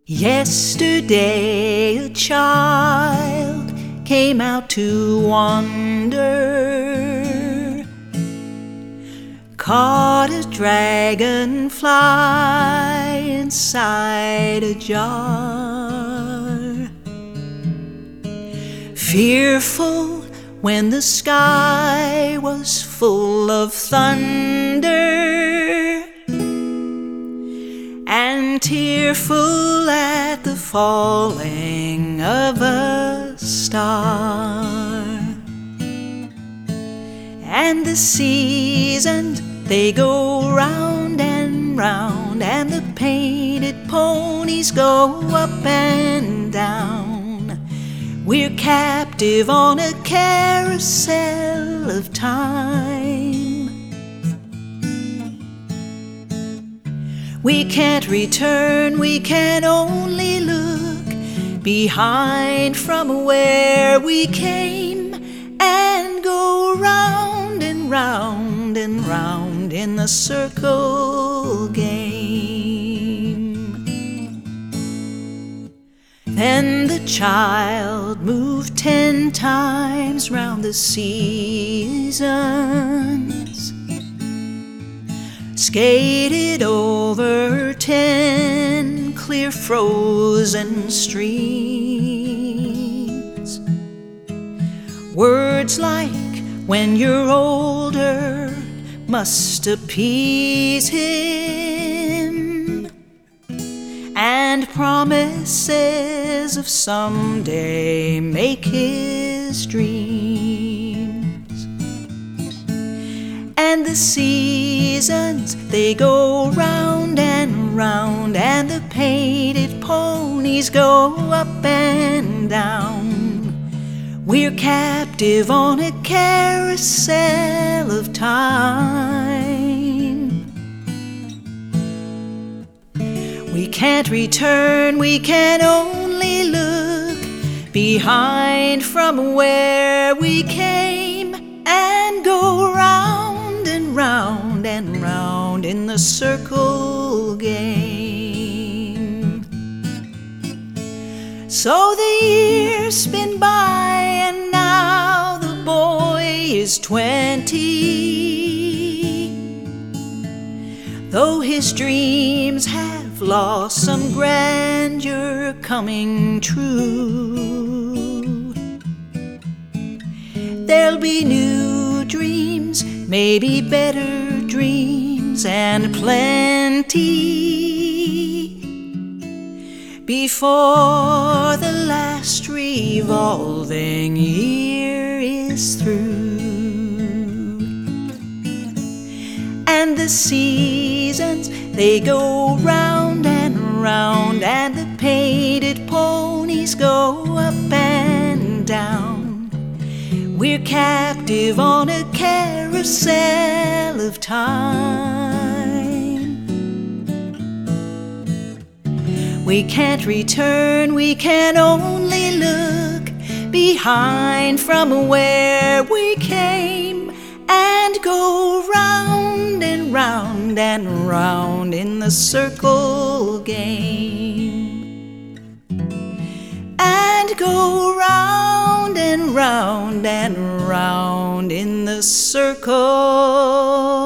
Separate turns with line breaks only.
Yesterday a child came out to wander, caught a dragonfly inside a jar. Fearful when the sky was full of thunder, and tearful at the falling of a star. And the seasons, they go round and round, and the painted ponies go up and down. We're captive on a carousel of time. We can't return, we can only look behind from where we came, and go round and round and round in the circle game. Then the child moved 10 times round the seasons, skated over 10 clear frozen streams. Words like "when you're older" must appease him, and promises of someday make his dreams. And the seasons, they go round and round, and the painted ponies go up and down. We're captive on a carousel of time. We can't return, we can only look behind from where we came, and go round and round and round in the circle game. So the years spin by, and now the boy is 20. Though his dreams have lost some grandeur coming true, there'll be new dreams, maybe better dreams, and plenty before the last revolving year is through. And the seasons, they go round and round, and the painted ponies go up and down. We're captive on a carousel of time. We can't return, we can only look behind from where we came, and go round and round and round in the circle game. And go round and round and round in the circle